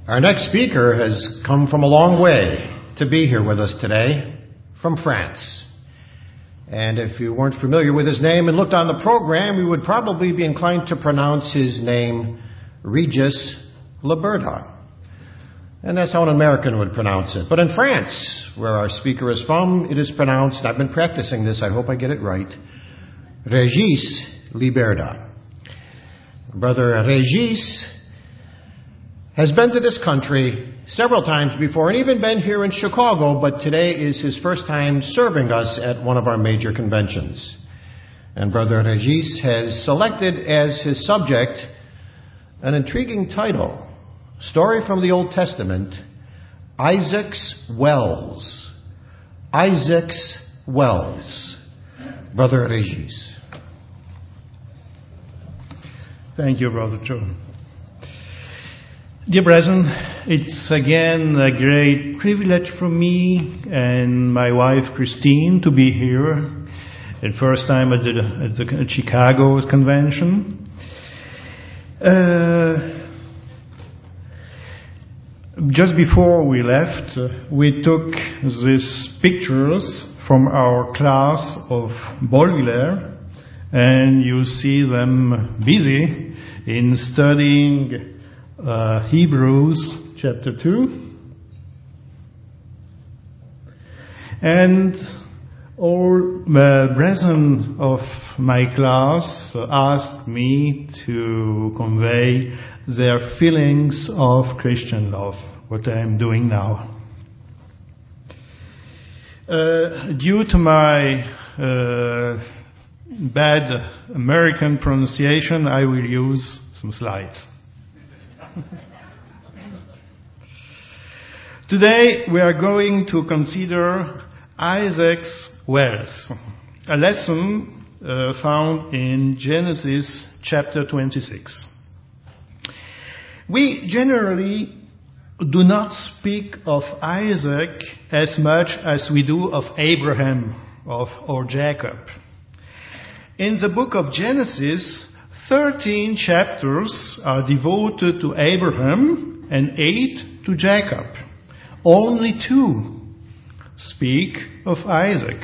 Our next speaker has come from a long way to be here with us today, from France. And if you weren't familiar with his name and looked on the program, you would probably be inclined to pronounce his name Regis Laberda. And that's how an American would pronounce it. But in France, where our speaker is from, it is pronounced, I've been practicing this, I hope I get it right, Regis Laberda. Brother Regis has been to this country several times before and even been here in Chicago, but today is his first time serving us at one of our major conventions. And Brother Regis has selected as his subject an intriguing title, Story from the Old Testament, Isaac's Wells. Isaac's Wells. Brother Regis. Thank you, Brother Joe. Dear brethren, it's again a great privilege for me and my wife Christine to be here, the first time at the Chicago convention. Just before we left, we took these pictures from our class of Baudelaire, and you see them busy in studying Hebrews chapter 2. And all brethren of my class asked me to convey their feelings of Christian love, what I am doing now. Due to my bad American pronunciation, I will use some slides. Today we are going to consider Isaac's Wells, a lesson found in Genesis chapter 26. We generally do not speak of Isaac as much as we do of Abraham or Jacob. In the book of Genesis, 13 chapters are devoted to Abraham and 8 to Jacob. Only 2 speak of Isaac.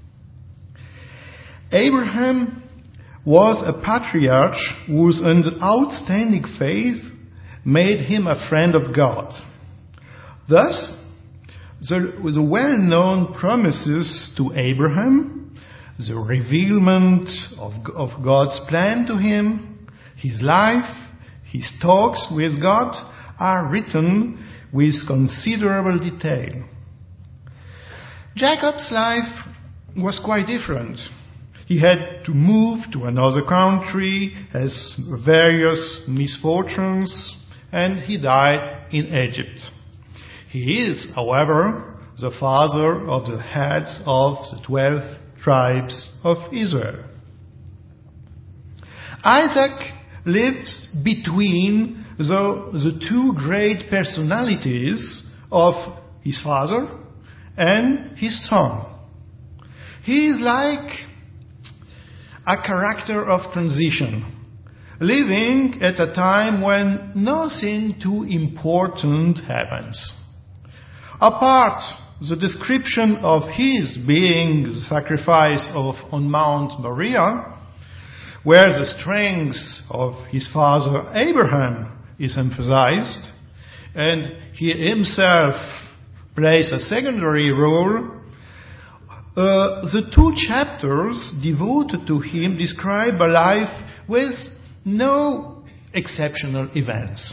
Abraham was a patriarch whose outstanding faith made him a friend of God. Thus, the well-known promises to Abraham, the revealment of God's plan to him, his life, his talks with God are written with considerable detail. Jacob's life was quite different. He had to move to another country, has various misfortunes, and he died in Egypt. He is, however, the father of the heads of the 12 tribes of Israel. Isaac lives between the 2 great personalities of his father and his son. He is like a character of transition, living at a time when nothing too important happens. Apart the description of his being the sacrifice on Mount Moriah, where the strength of his father Abraham is emphasized, and he himself plays a secondary role, the 2 chapters devoted to him describe a life with no exceptional events.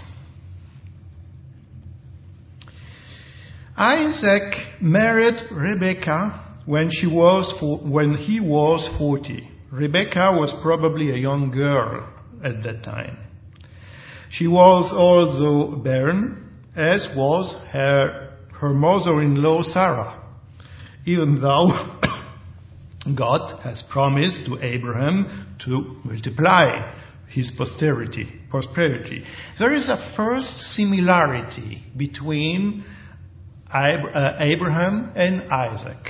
Isaac married Rebekah when he was 40. Rebekah was probably a young girl at that time. She was also barren, as was her mother-in-law Sarah, even though God has promised to Abraham to multiply his prosperity. There is a first similarity between Abraham and Isaac.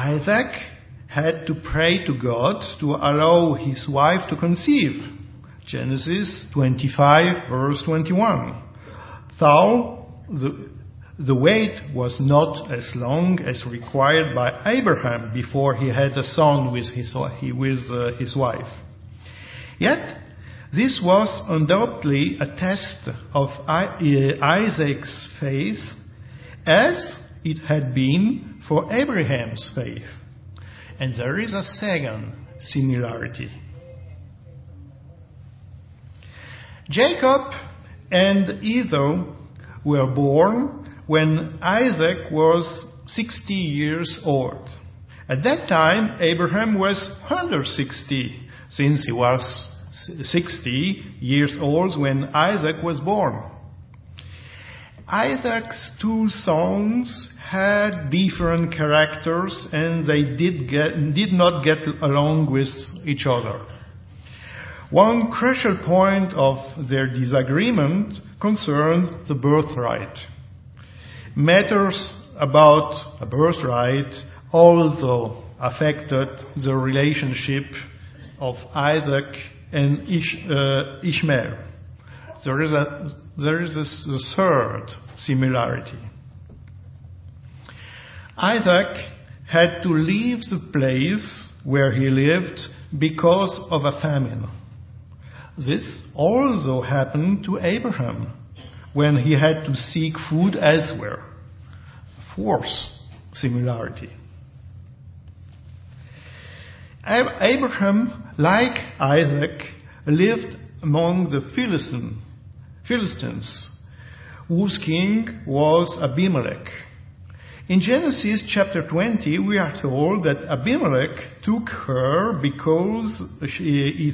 Isaac had to pray to God to allow his wife to conceive, Genesis 25, verse 21. Though the wait was not as long as required by Abraham before he had a son with his wife. Yet, this was undoubtedly a test of Isaac's faith, as it had been for Abraham's faith. And there is a second similarity. Jacob and Esau were born when Isaac was 60 years old. At that time, Abraham was 160, since he was 60 years old when Isaac was born. Isaac's two sons had different characters, and they did not get along with each other. One crucial point of their disagreement concerned the birthright. Matters about a birthright also affected the relationship of Isaac and Ishmael. There is a third similarity. Isaac had to leave the place where he lived because of a famine. This also happened to Abraham when he had to seek food elsewhere. Fourth similarity. Abraham, like Isaac, lived among the Philistines, whose king was Abimelech. In Genesis chapter 20, we are told that Abimelech took her because she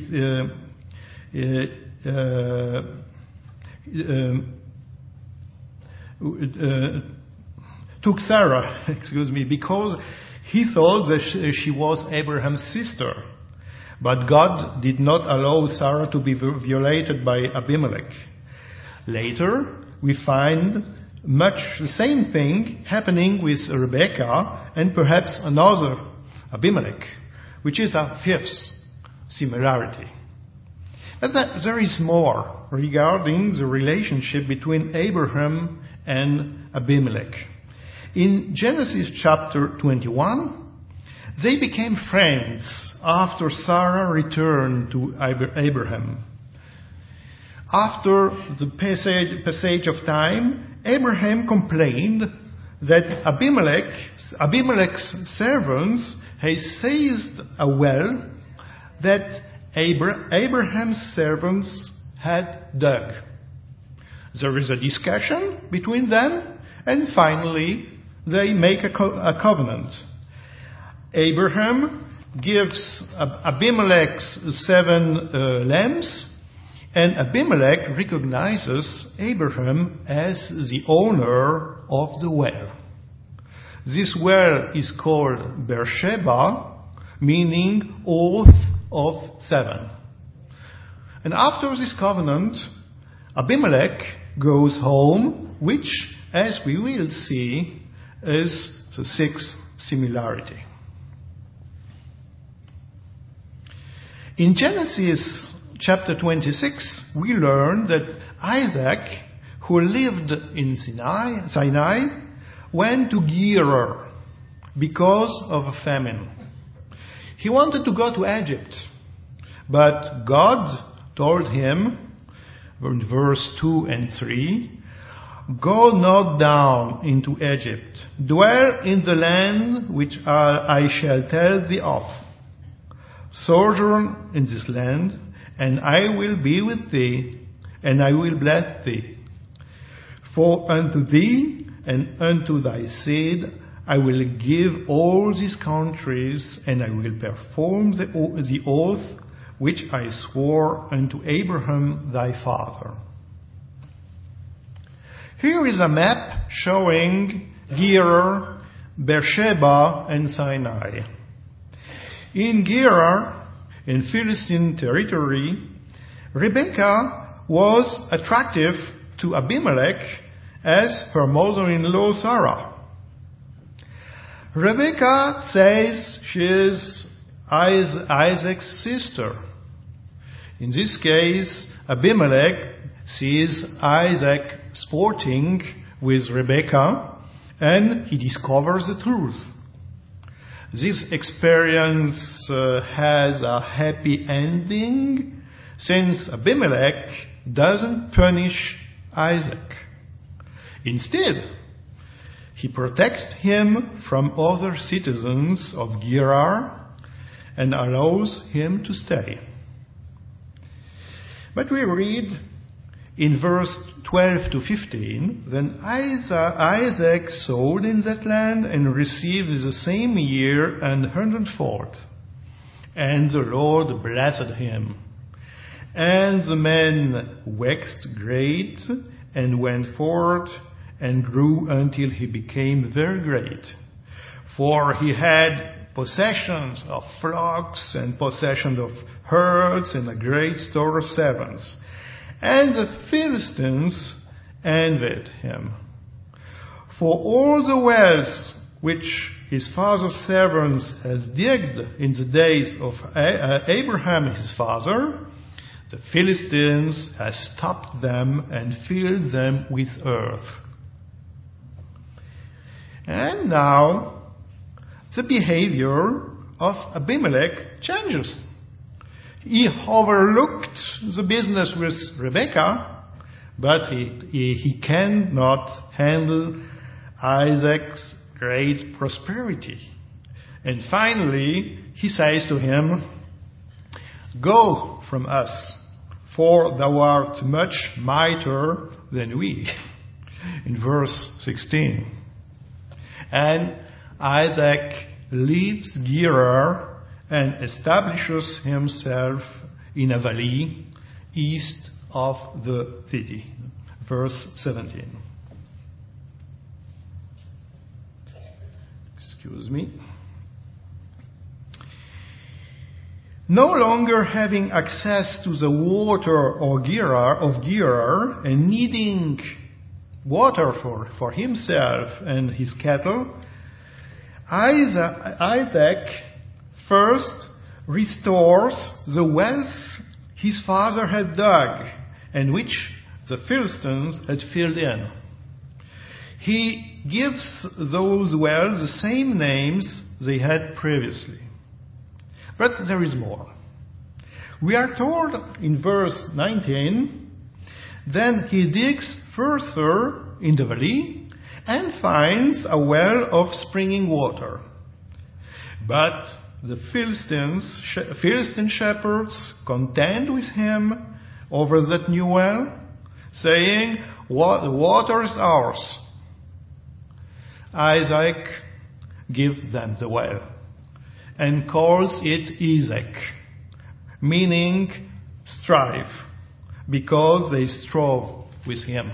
took Sarah, because he thought that she was Abraham's sister. But God did not allow Sarah to be violated by Abimelech. Later, we find much the same thing happening with Rebekah and perhaps another Abimelech, which is a fifth similarity. But there is more regarding the relationship between Abraham and Abimelech. In Genesis chapter 21, they became friends after Sarah returned to Abraham. After the passage of time, Abraham complained that Abimelech's servants had seized a well that Abraham's servants had dug. There is a discussion between them, and finally they make a covenant. Abraham gives Abimelech's 7 lambs, and Abimelech recognizes Abraham as the owner of the well. This well is called Beersheba, meaning oath of 7. And after this covenant, Abimelech goes home, which, as we will see, is the sixth similarity. In Genesis chapter 26, we learn that Isaac, who lived in Sinai, went to Gerar because of a famine. He wanted to go to Egypt, but God told him, in verse 2 and 3, "Go not down into Egypt. Dwell in the land which I shall tell thee of. Sojourn in this land, and I will be with thee, and I will bless thee. For unto thee and unto thy seed I will give all these countries, and I will perform the oath which I swore unto Abraham thy father." Here is a map showing Gerar, Beersheba, and Sinai. In Gerar, in Philistine territory, Rebekah was attractive to Abimelech as her mother-in-law Sarah. Rebekah says she is Isaac's sister. In this case, Abimelech sees Isaac sporting with Rebekah, and he discovers the truth. This experience has a happy ending, since Abimelech doesn't punish Isaac. Instead, he protects him from other citizens of Gerar and allows him to stay. But we read in verse 12 to 15, then Isaac sowed in that land and received the same year 100-fold. And the Lord blessed him. And the man waxed great and went forth and grew until he became very great. For he had possessions of flocks and possession of herds and a great store of servants. And the Philistines envied him. For all the wells which his father's servants has digged in the days of Abraham his father, the Philistines has stopped them and filled them with earth. And now the behavior of Abimelech changes. He overlooked the business with Rebekah, but he cannot handle Isaac's great prosperity. And finally, he says to him, "Go from us, for thou art much mightier than we." In verse 16. And Isaac leaves Gerar and establishes himself in a valley east of the city. Verse 17. Excuse me. No longer having access to the water of Gerar and needing water for himself and his cattle, Isaac first restores the wells his father had dug and which the Philistines had filled in. He gives those wells the same names they had previously. But there is more. We are told in verse 19, then he digs further in the valley and finds a well of springing water. But the Philistine shepherds contend with him over that new well, saying, the water is ours. Isaac gives them the well and calls it Isaac, meaning strive, because they strove with him.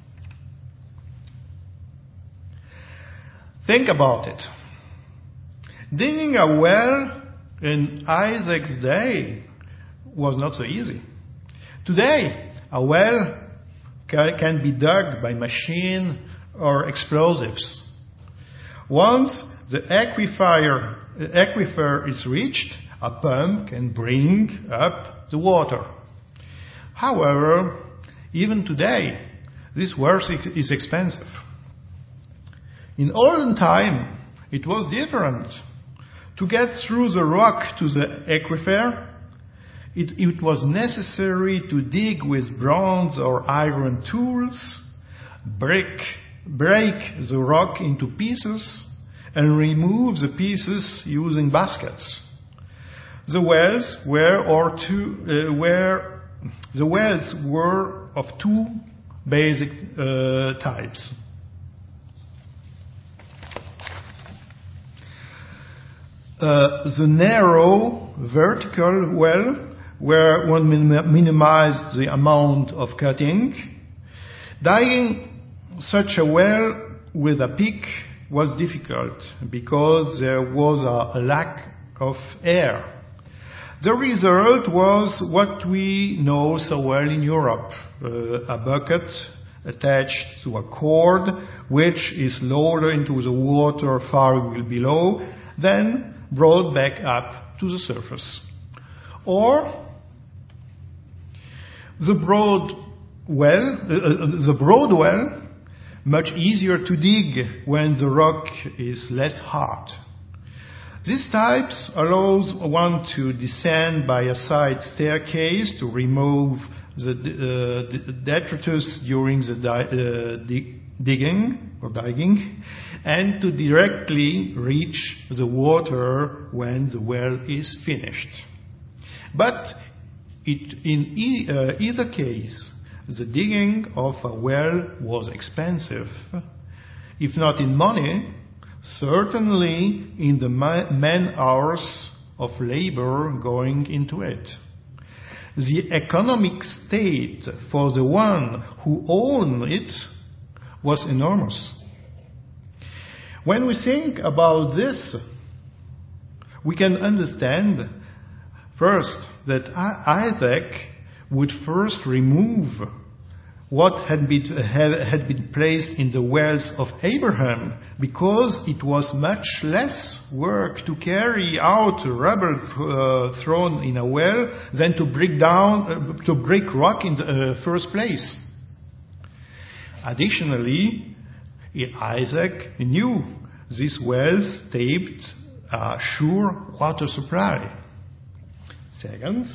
Think about it. Digging a well in Isaac's day was not so easy. Today, a well can be dug by machine or explosives. Once the aquifer is reached, a pump can bring up the water. However, even today, this work is expensive. In olden time, it was different. To get through the rock to the aquifer, it was necessary to dig with bronze or iron tools, break the rock into pieces, and remove the pieces using baskets. The wells were of two basic types. The narrow vertical well, where one minimized the amount of cutting. Digging such a well with a pick was difficult because there was a lack of air. The result was what we know so well in Europe, a bucket attached to a cord which is lowered into the water far below, then brought back up to the surface. Or The broad well, much easier to dig when the rock is less hard. These types allows one to descend by a side staircase to remove the detritus during the digging, and to directly reach the water when the well is finished. But in either case, the digging of a well was expensive, if not in money, certainly in the man-hours of labor going into it. The economic state for the one who owned it was enormous. When we think about this, we can understand first that Isaac would first remove what had been placed in the wells of Abraham, because it was much less work to carry out rubble thrown in a well than to break rock in the first place. Additionally, Isaac knew these wells stayed a sure water supply. Second,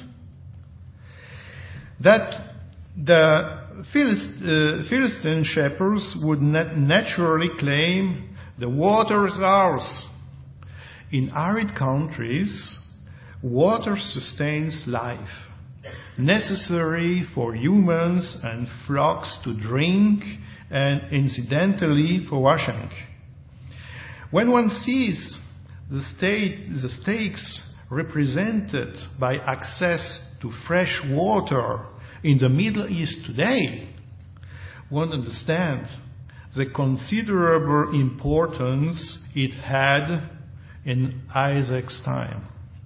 that the Philistine shepherds would naturally claim the water is ours. In arid countries, water sustains life, necessary for humans and flocks to drink, and incidentally for washing. When one sees the stakes represented by access to fresh water in the Middle East today, one understands the considerable importance it had in Isaac's time.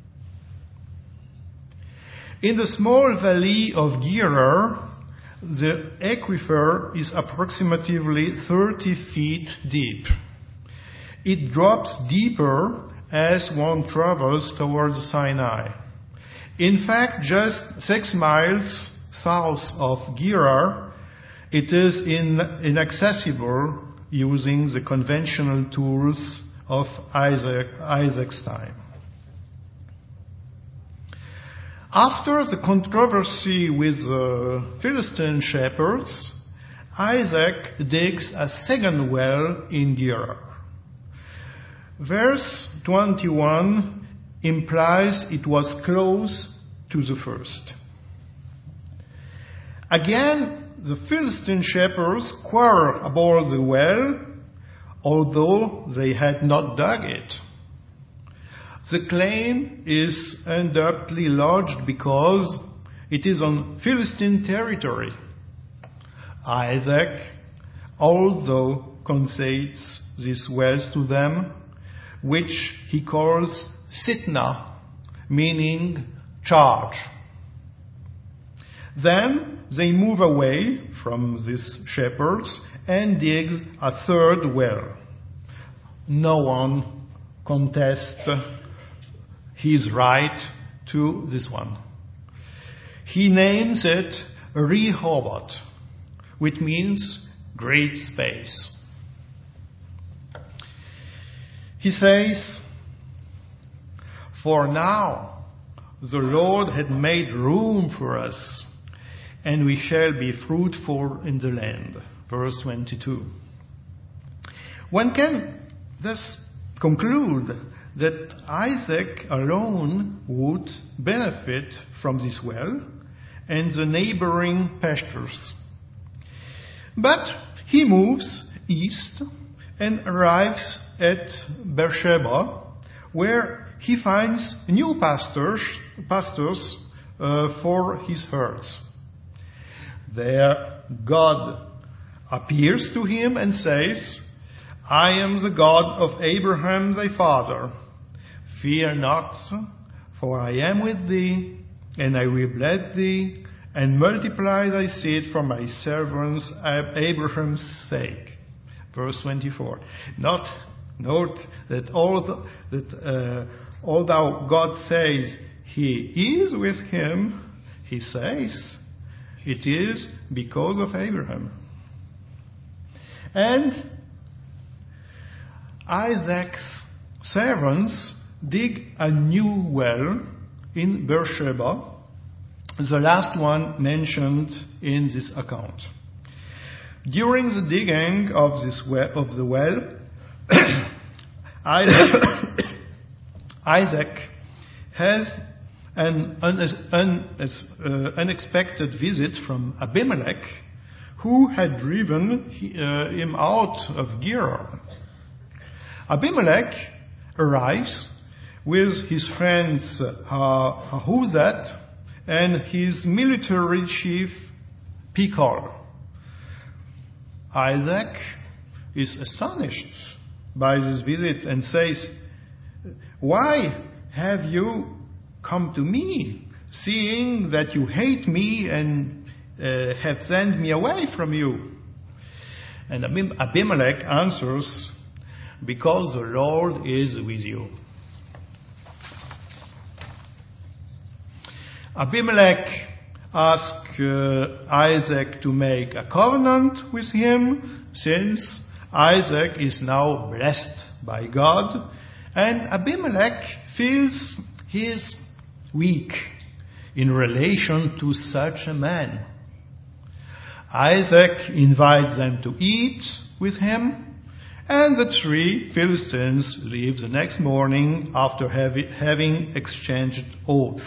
In the small valley of Gerar, the aquifer is approximately 30 feet deep. It drops deeper as one travels towards Sinai. In fact, just 6 miles south of Gerar, it is inaccessible using the conventional tools of Isaac's time. After the controversy with the Philistine shepherds, Isaac digs a second well in Gerar. Verse 21 implies it was close to the first. Again, the Philistine shepherds quarrel about the well, although they had not dug it. The claim is undoubtedly lodged because it is on Philistine territory. Isaac, although concedes these wells to them, which he calls Sitnah, meaning charge. Then they move away from these shepherds and dig a third well. No one contests his right to this one. He names it Rehoboth, which means great space. He says, "For now the Lord had made room for us, and we shall be fruitful in the land." Verse 22. One can thus conclude that Isaac alone would benefit from this well and the neighboring pastures. But he moves east and arrives at Beersheba, where he finds new pastors for his herds. There God appears to him and says, "I am the God of Abraham thy father. Fear not, for I am with thee, and I will bless thee, and multiply thy seed for my servants Abraham's sake." Verse 24. Note that although God says he is with him, he says it is because of Abraham. And Isaac's servants dig a new well in Beersheba, the last one mentioned in this account. During the digging of the well, Isaac has an unexpected visit from Abimelech, who had driven him out of Gerar. Abimelech arrives with his friends Ahuzat and his military chief Pichol. Isaac is astonished by this visit and says, "Why have you come to me, seeing that you hate me and have sent me away from you?" And Abimelech answers, "Because the Lord is with you." Abimelech asked Isaac to make a covenant with him, since Isaac is now blessed by God, and Abimelech feels he is weak in relation to such a man. Isaac invites them to eat with him, and the three Philistines leave the next morning after having exchanged oath.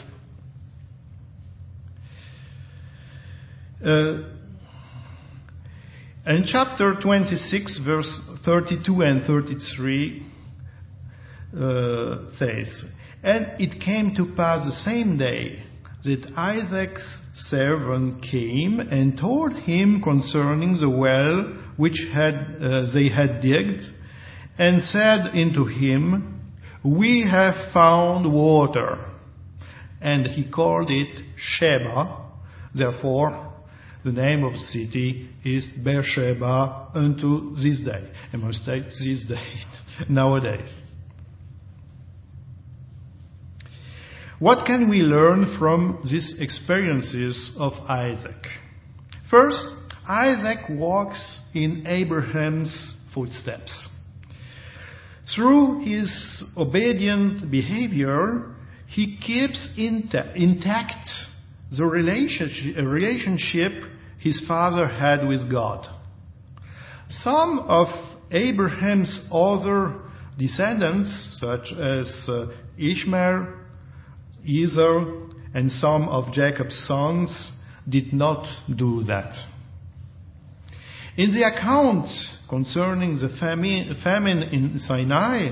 In chapter 26, verse 32 and 33 says, "And it came to pass the same day that Isaac's servant came and told him concerning the well which they had digged, and said unto him, We have found water. And he called it Sheba. Therefore, the name of the city is Beersheba unto this day." I must say this day, nowadays. What can we learn from these experiences of Isaac? First, Isaac walks in Abraham's footsteps. Through his obedient behavior, he keeps intact the relationship his father had with God. Some of Abraham's other descendants, such as Ishmael, Esau, and some of Jacob's sons, did not do that. In the account concerning the famine in Sinai,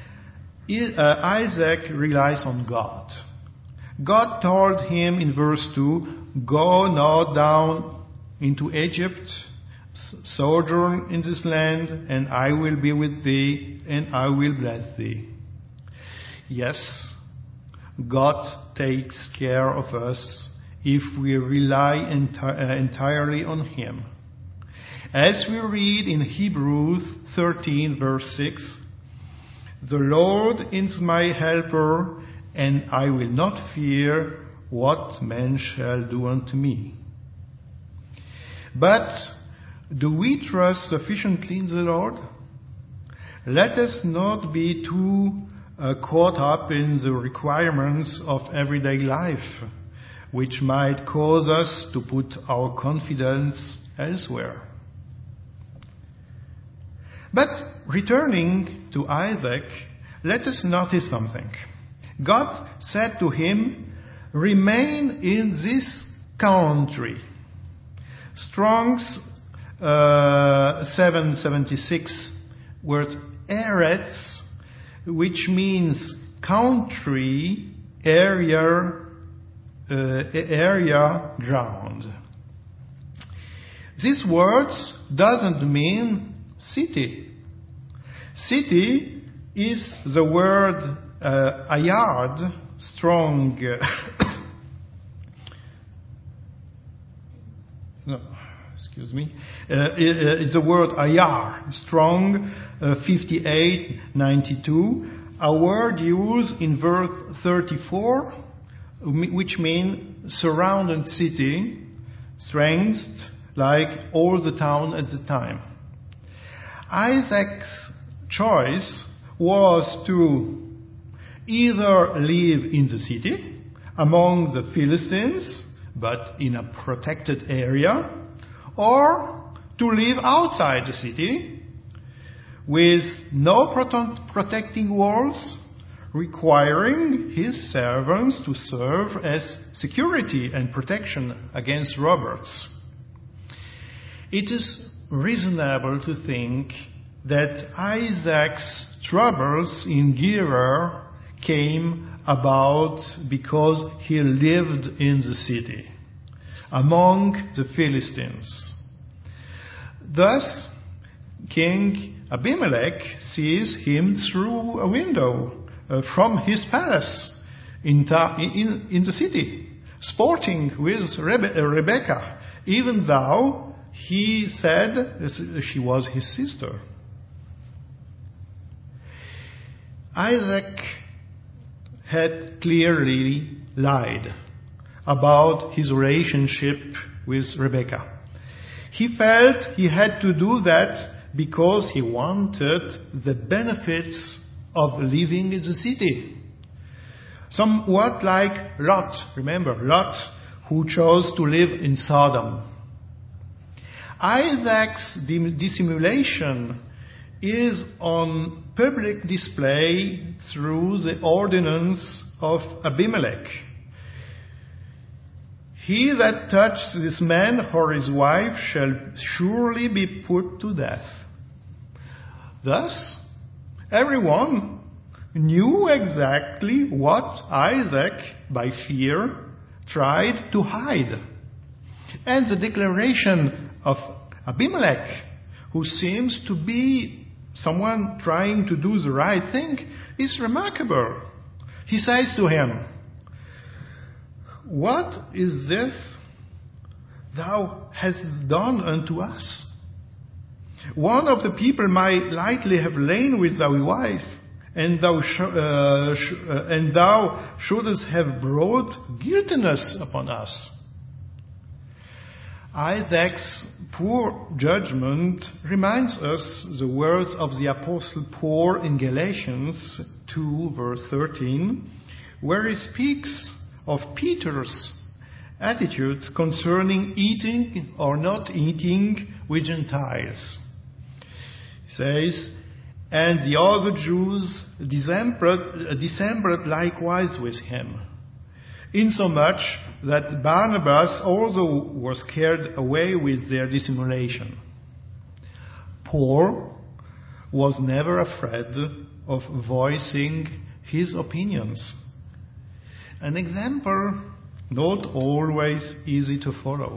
Isaac relies on God. God told him in verse 2, "Go now down into Egypt, sojourn in this land, and I will be with thee, and I will bless thee." Yes, God takes care of us if we rely entirely on Him. As we read in Hebrews 13, verse 6, "The Lord is my helper, and I will not fear what man shall do unto me." But do we trust sufficiently in the Lord? Let us not be too caught up in the requirements of everyday life, which might cause us to put our confidence elsewhere. But returning to Isaac, let us notice something. God said to him, "Remain in this country." Strong's 776 word Eretz, which means country, area, ground. This word doesn't mean city. City is the word ayard, strong. No, excuse me. It's the word ayar, strong, 5892. A word used in verse 34, which means surrounded city, strength like all the town at the time. Isaac's choice was to either live in the city among the Philistines, but in a protected area, or to live outside the city with no protecting walls, requiring his servants to serve as security and protection against robbers. It is reasonable to think that Isaac's troubles in Gerar came about because he lived in the city, among the Philistines. Thus, King Abimelech sees him through a window from his palace in the city, sporting with Rebekah, even though he said she was his sister. Isaac had clearly lied about his relationship with Rebekah. He felt he had to do that because he wanted the benefits of living in the city. Somewhat like Lot. Remember, Lot, who chose to live in Sodom. Isaac's dissimulation is on public display through the ordinance of Abimelech. He that touched this man or his wife shall surely be put to death. Thus, everyone knew exactly what Isaac, by fear, tried to hide. And the declaration of Abimelech, who seems to be someone trying to do the right thing, is remarkable. He says to him, "What is this thou hast done unto us? One of the people might lightly have lain with thy wife, and thou shouldest have brought guiltiness upon us." Isaac's poor judgment reminds us the words of the Apostle Paul in Galatians 2, verse 13, where he speaks of Peter's attitude concerning eating or not eating with Gentiles. He says, "And the other Jews dissembled likewise with him, insomuch that Barnabas also was carried away with their dissimulation." Paul was never afraid of voicing his opinions. An example not always easy to follow.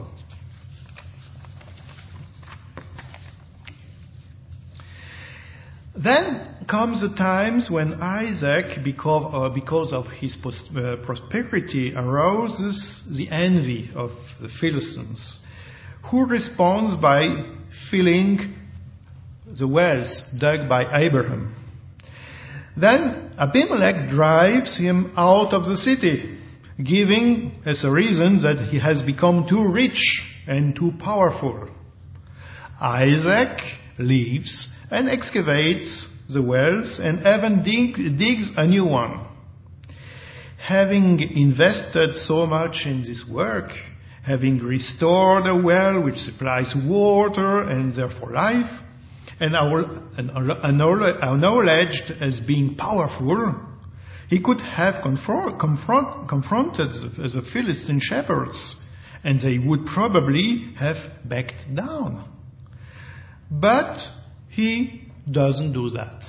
Then comes the times when Isaac, because of his prosperity, arouses the envy of the Philistines, who responds by filling the wells dug by Abraham. Then Abimelech drives him out of the city, giving as a reason that he has become too rich and too powerful. Isaac leaves and excavates the wells and even digs a new one. Having invested so much in this work, having restored a well which supplies water and therefore life, and acknowledged as being powerful, he could have confronted the Philistine shepherds, and they would probably have backed down. But he doesn't do that.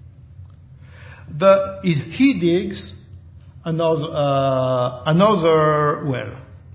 He digs another well.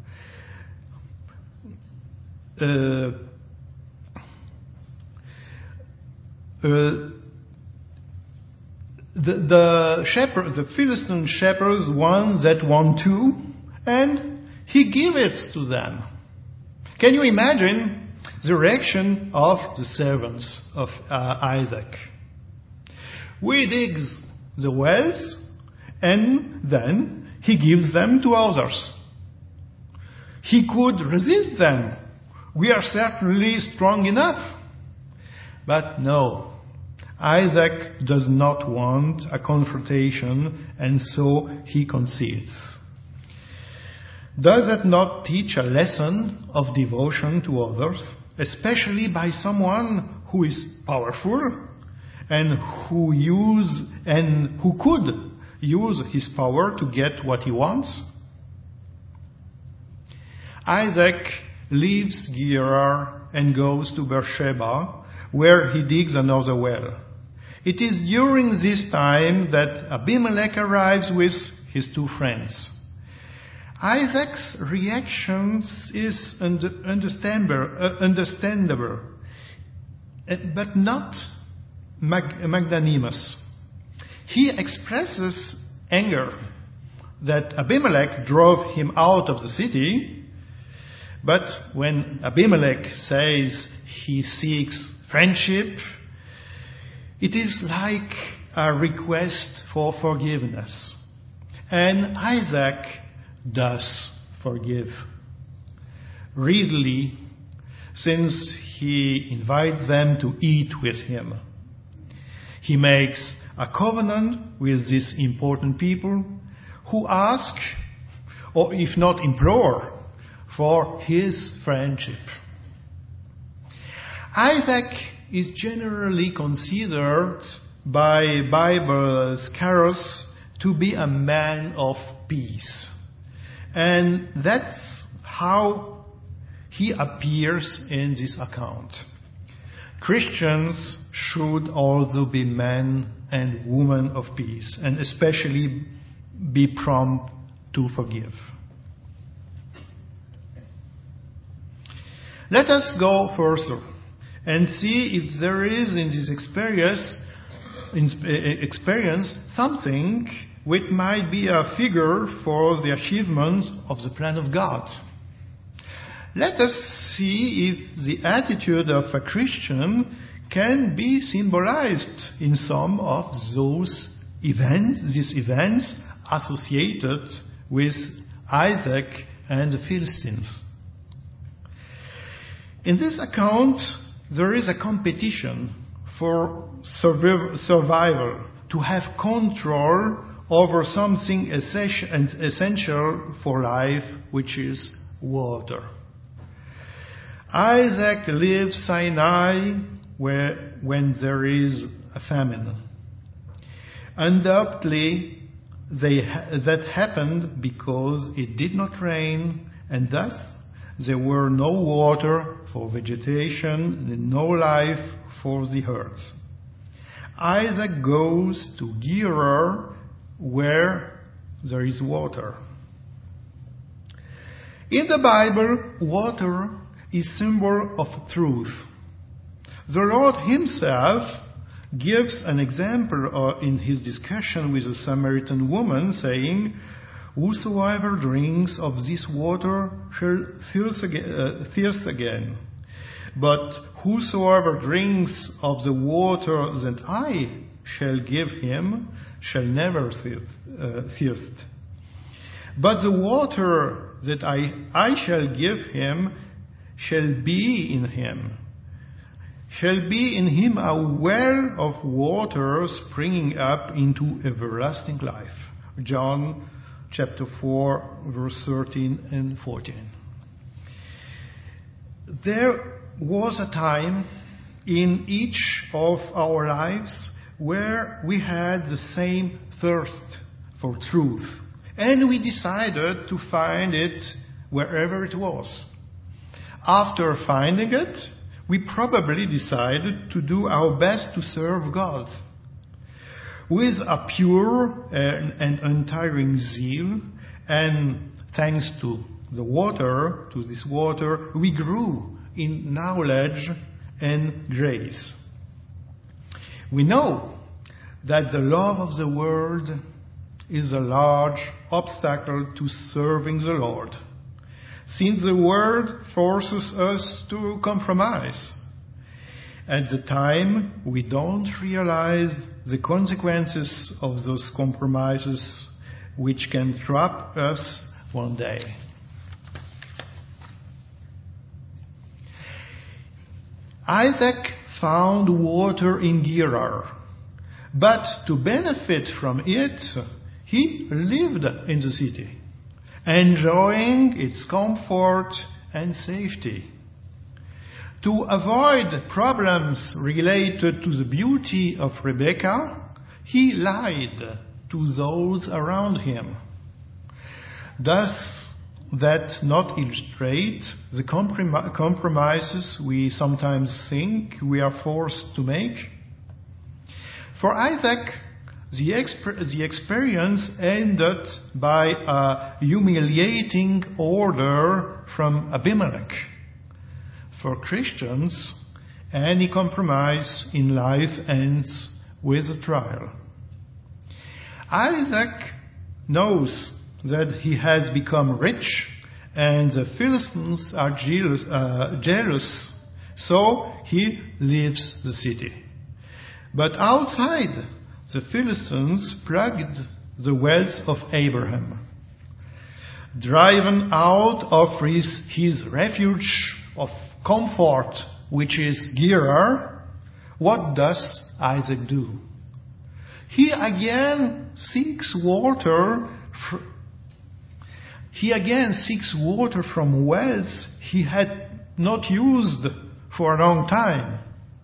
The Philistine shepherds want that one too, and he gives it to them. Can you imagine the reaction of the servants of Isaac? We dig the wells, and then he gives them to others. He could resist them. We are certainly strong enough. But no, Isaac does not want a confrontation, and so he concedes. Does that not teach a lesson of devotion to others, especially by someone who is powerful and who could use his power to get what he wants? Isaac leaves Gerar and goes to Beersheba, where he digs another well. It is during this time that Abimelech arrives with his two friends. Isaac's reactions is understandable, but not magnanimous. He expresses anger that Abimelech drove him out of the city, but when Abimelech says he seeks friendship, it is like a request for forgiveness. And Isaac does forgive readily, since he invites them to eat with him. He makes a covenant with these important people who ask, or if not implore, for his friendship. Isaac is generally considered by Bible scholars to be a man of peace. And that's how he appears in this account. Christians should also be men and women of peace, and especially be prompt to forgive. Let us go further and see if there is in this experience something which might be a figure for the achievements of the plan of God. Let us see if the attitude of a Christian can be symbolized in some of these events associated with Isaac and the Philistines. In this account, there is a competition for survival, to have control over something essential for life, which is water. Isaac leaves Sinai when there is a famine. Undoubtedly, that happened because it did not rain, and thus there were no water for vegetation and no life for the herds. Isaac goes to Gerar, where there is water. In the Bible, water is symbol of truth. The Lord himself gives an example in his discussion with the Samaritan woman, saying, "Whosoever drinks of this water shall thirst again. But whosoever drinks of the water that I shall give him shall never thirst. But the water that I shall give him shall be in him a well of water springing up into everlasting life." John chapter 4, verse 13 and 14. There was a time in each of our lives where we had the same thirst for truth, and we decided to find it wherever it was. After finding it, we probably decided to do our best to serve God. With a pure and untiring zeal, and thanks to this water, we grew in knowledge and grace. We know that the love of the world is a large obstacle to serving the Lord, since the world forces us to compromise. At the time, we don't realize the consequences of those compromises, which can trap us one day. Isaac found water in Gerar, but to benefit from it, he lived in the city, enjoying its comfort and safety. To avoid problems related to the beauty of Rebekah, he lied to those around him. Does that not illustrate the compromises we sometimes think we are forced to make? For Isaac, the experience ended by a humiliating order from Abimelech. For Christians, any compromise in life ends with a trial. Isaac knows that he has become rich and the Philistines are jealous, so he leaves the city. But outside, the Philistines plugged the wells of Abraham. Driven out of his refuge of comfort, which is Gerar, what does Isaac do? He again seeks water from wells he had not used for a long time.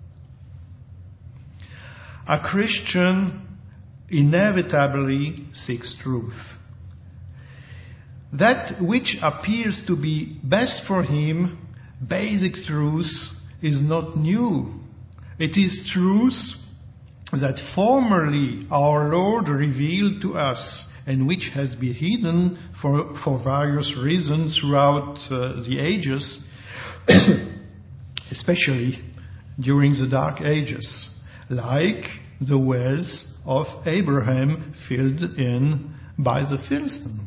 A Christian inevitably seeks truth. That which appears to be best for him, basic truth, is not new. It is truth that formerly our Lord revealed to us and which has been hidden for various reasons throughout the ages, especially during the Dark Ages, like the wells of Abraham filled in by the Philistines.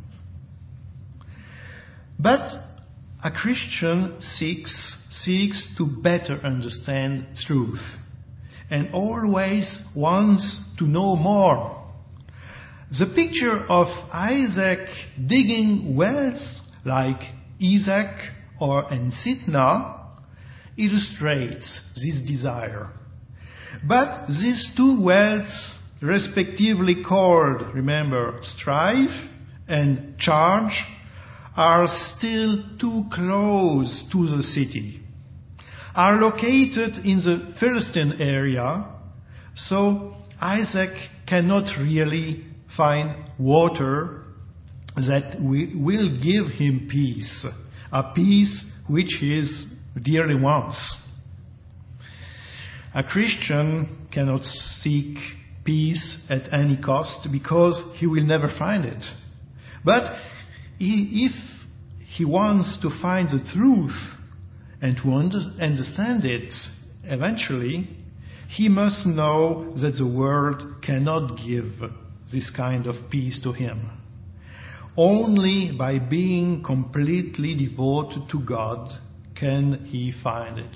But a Christian seeks to better understand truth and always wants to know more. The picture of Isaac digging wells like Isaac and Sitnah illustrates this desire. But these two wells, respectively called, remember, Strife and Charge, are still too close to the city, are located in the Philistine area, so Isaac cannot really find water that will give him peace, a peace which he dearly wants. A Christian cannot seek peace at any cost because he will never find it. But if he wants to find the truth and to understand it eventually, he must know that the world cannot give this kind of peace to him. Only by being completely devoted to God can he find it.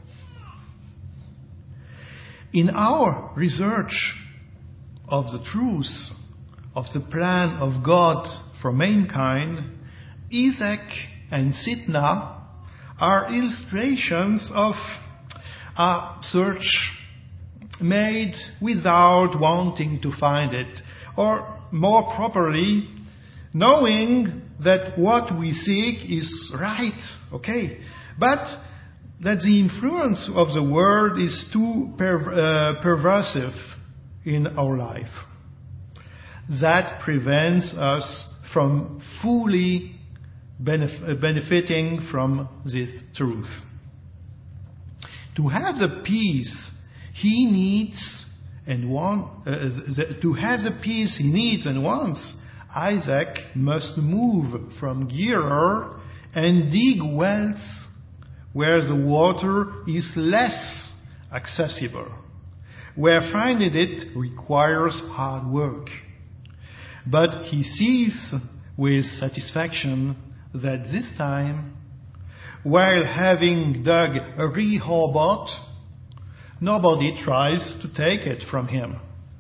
In our research of the truth of the plan of God for mankind, Isaac and Sitnah are illustrations of a search made without wanting to find it, or more properly, knowing that what we seek is right, okay, but that the influence of the world is too pervasive in our life. That prevents us from fully benefiting from this truth. To have the peace he needs and wants, Isaac must move from Gerar and dig wells where the water is less accessible, where finding it requires hard work. But he sees with satisfaction that this time, while having dug a Rehoboth, nobody tries to take it from him.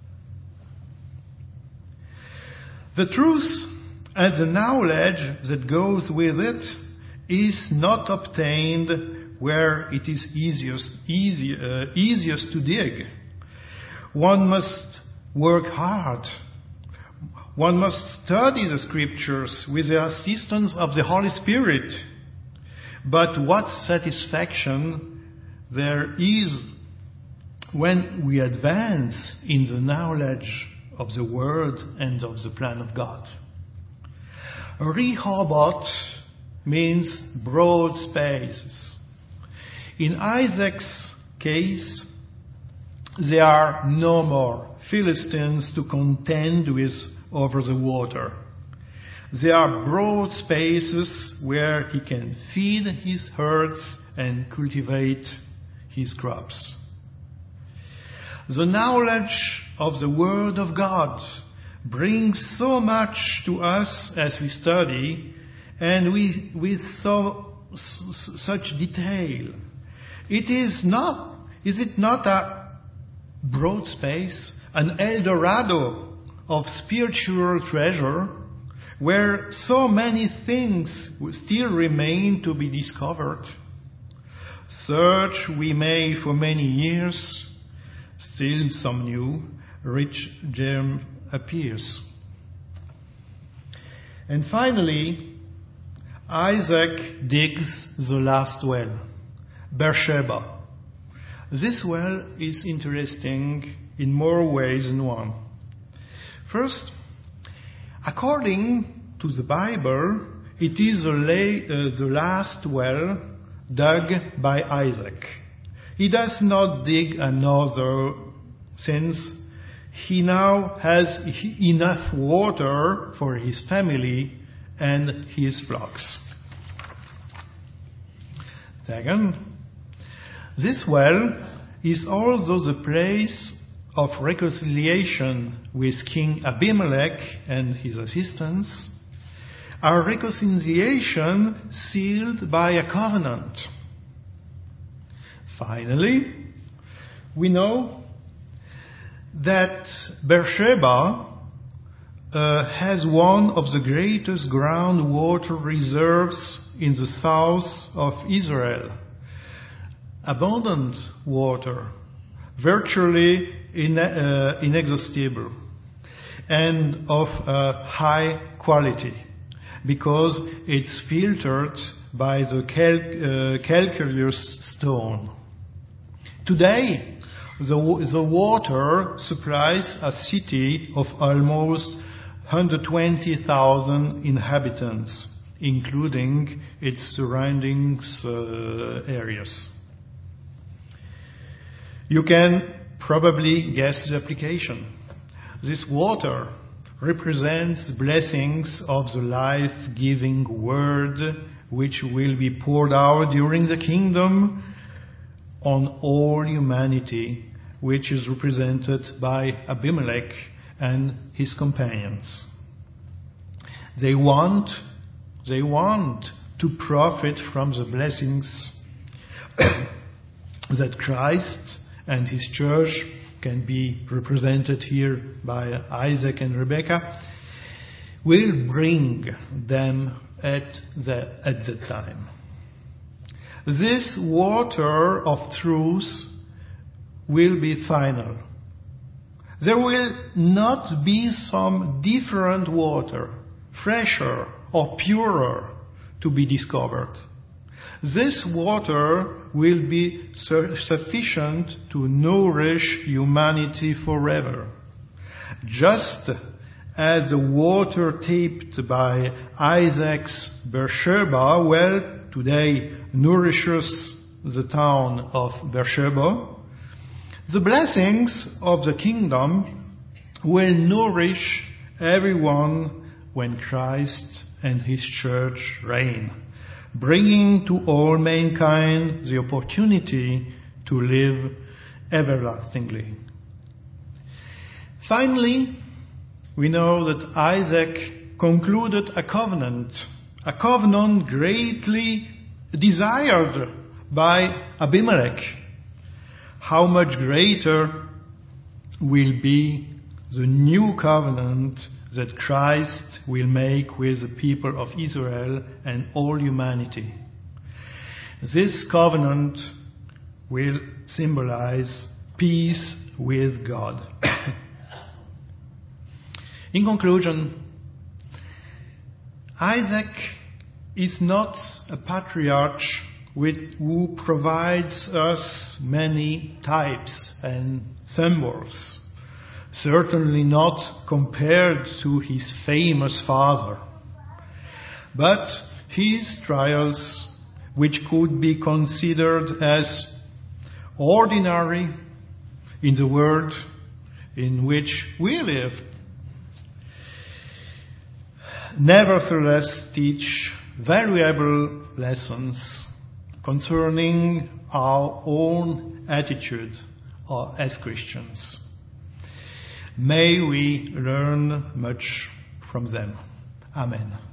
The truth and the knowledge that goes with it is not obtained where it is easiest to dig. One must work hard. One must study the scriptures with the assistance of the Holy Spirit. But what satisfaction there is when we advance in the knowledge of the Word and of the plan of God. Rehoboth means broad spaces. In Isaac's case, there are no more Philistines to contend with over the water. There are broad spaces where he can feed his herds and cultivate his crops. The knowledge of the Word of God brings so much to us as we study, and with such detail. Is it not a broad space, an El Dorado of spiritual treasure, where so many things still remain to be discovered? Search we may for many years, still some new, rich gem appears. And finally, Isaac digs the last well, Beersheba. This well is interesting in more ways than one. First, according to the Bible, it is the last well dug by Isaac. He does not dig another, since he now has enough water for his family and his flocks. Second, this well is also the place of reconciliation with King Abimelech and his assistants, a reconciliation sealed by a covenant. Finally, we know that Beersheba has one of the greatest groundwater reserves in the south of Israel. Abundant water, virtually inexhaustible, and of high quality, because it's filtered by the calcareous stone. Today, the water supplies a city of almost 120,000 inhabitants, including its surrounding areas. You can probably guess the application. This water represents blessings of the life-giving word which will be poured out during the kingdom on all humanity, which is represented by Abimelech and his companions. They want to profit from the blessings that Christ and his church, can be represented here by Isaac and Rebekah, will bring them at that time. This water of truth will be final. There will not be some different water, fresher or purer, to be discovered. This water will be sufficient to nourish humanity forever. Just as the water tapped by Isaac's Beersheba well today nourishes the town of Beersheba, the blessings of the kingdom will nourish everyone when Christ and his church reign, bringing to all mankind the opportunity to live everlastingly. Finally, we know that Isaac concluded a covenant greatly desired by Abimelech. How much greater will be the new covenant that Christ will make with the people of Israel and all humanity. This covenant will symbolize peace with God. In conclusion, Isaac is not a patriarch who provides us many types and symbols, certainly not compared to his famous father. But his trials, which could be considered as ordinary in the world in which we live, nevertheless teach valuable lessons concerning our own attitude as Christians. May we learn much from them. Amen.